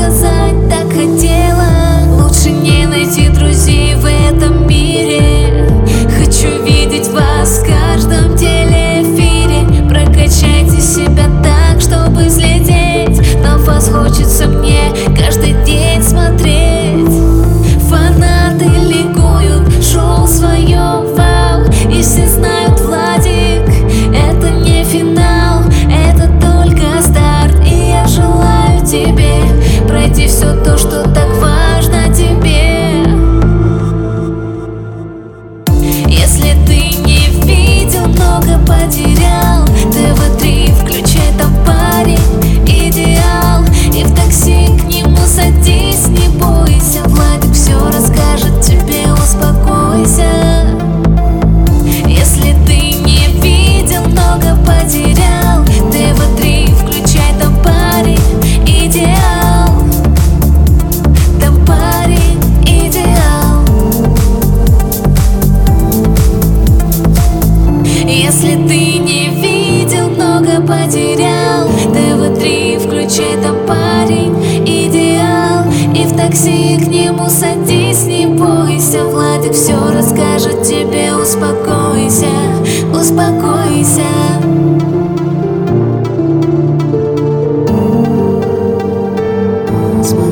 сказать так хотела. Лучше не найти друзей в этом мире. Хочу видеть вас в каждом телеэфире. Прокачайте себя так, чтобы взлететь. На вас хочется мне каждый день смотреть. Фанаты ликуют, шоу свое, вау. И все знают, Владик, это не финал, это только старт. И я желаю тебе пройти все то, что так важно тебе. Если ты не видел, много потерял, ТВ3 включай, там парень идеал. И в такси к нему садись, не бойся, Владик все расскажет тебе, успокойся. Если ты не видел, много потерял, ТВ3 включай, там парень идеал. Там парень идеал. Если ты не видел, много потерял, ТВ3 включай, там парень идеал. И в такси к нему садись, не бойся, Владик все расскажет тебе, успокойся, успокойся.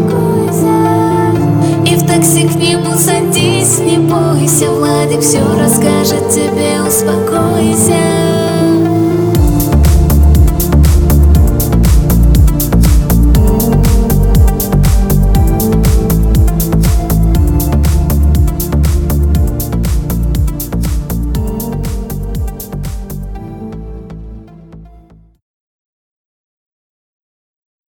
Успокойся. И в такси к нему садись, не бойся, Владик все расскажет.